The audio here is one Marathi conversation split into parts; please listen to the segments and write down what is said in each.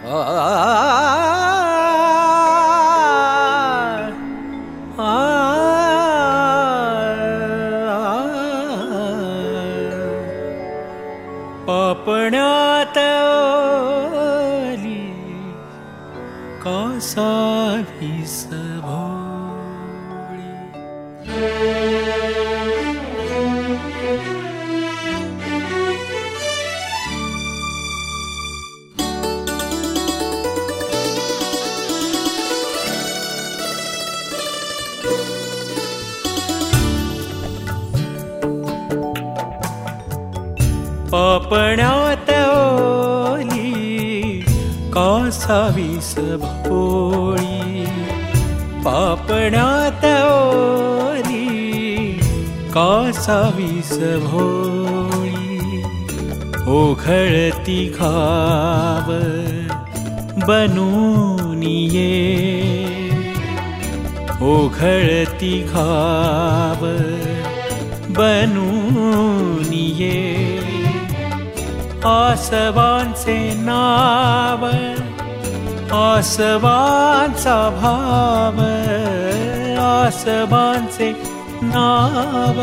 पापण्यात ओली कासावी भोळी. पापण्यात ओली कासावी भोळी. पापण्यात ओली कासावी भोळी. ओघळती घाव बनून ये. ओघळती घाव बनून ये. आसवांचे नाव आसवांचा भाव. आसवांचे नाव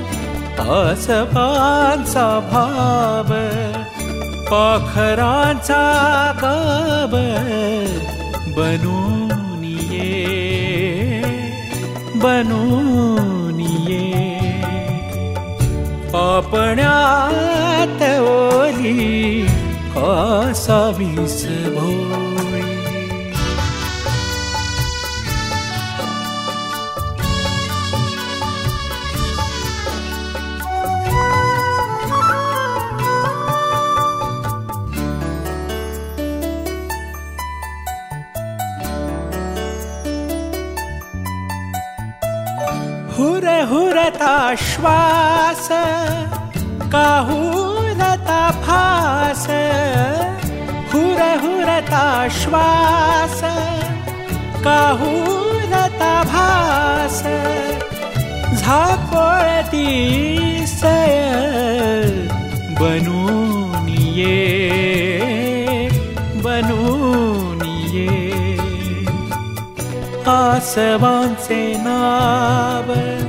आसवांचा भाव. पाखरांचा गाव बनून ये. बनून ये. पापण्यात ओली कासावी भोळी. हुर हुरता श्वास काहुरता फास. हुर हुरता श्वास काहुरता भास. झाकोळती सय बनून ये. बनून ये. आसवांचे नाव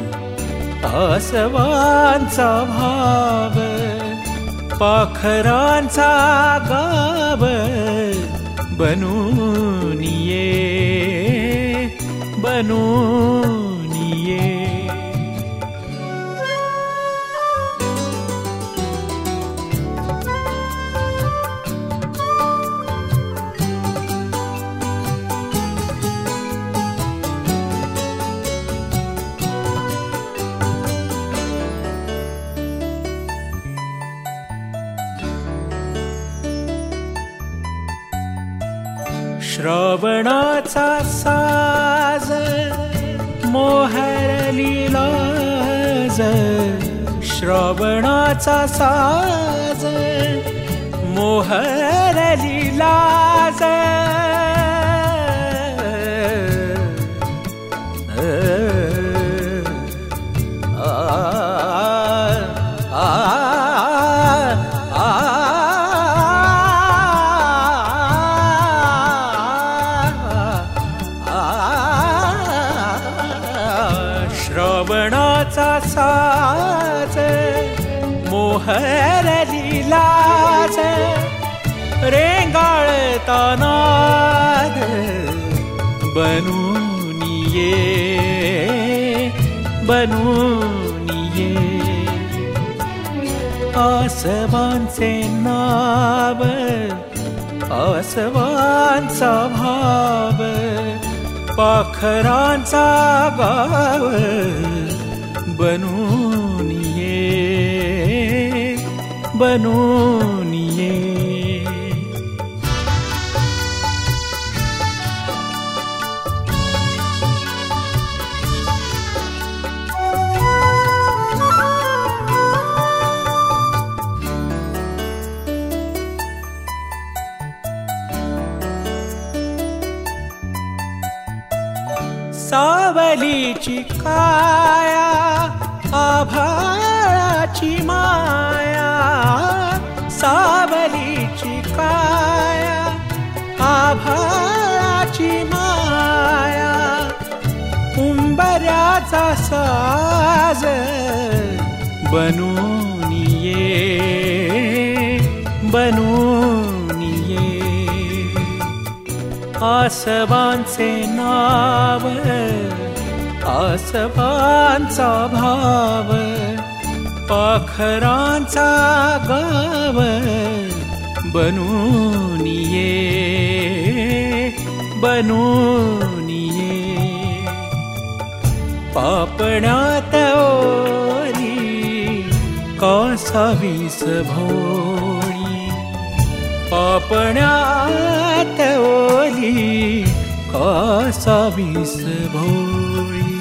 आसवांचा भाव. पाखरांचा गाव बनून ये. बनून ये. श्रावणाचा साज मोहरली लाज. श्रावणाचा साज मोहरली लाज. श्रावणाचा साज मोहरली लाज. रेंगाळता नाद बनून ये. बनून ये. आसवांचे नाव आसवांचा भाव. पाखरांचा गाव बनून ये. बनून ये. सावलीची काया आभाळाची माया. सावलीची काया आभाळाची माया उंबऱ्याचा साज बनून ये, बनून ये. आसवांचे नाव, आसवांचा भाव, पाखरांचा गाव बनून ये, बनून ये. पापण्यात ओली कासावीस भोळी, पापण्यात ओली कासावीस भोळी.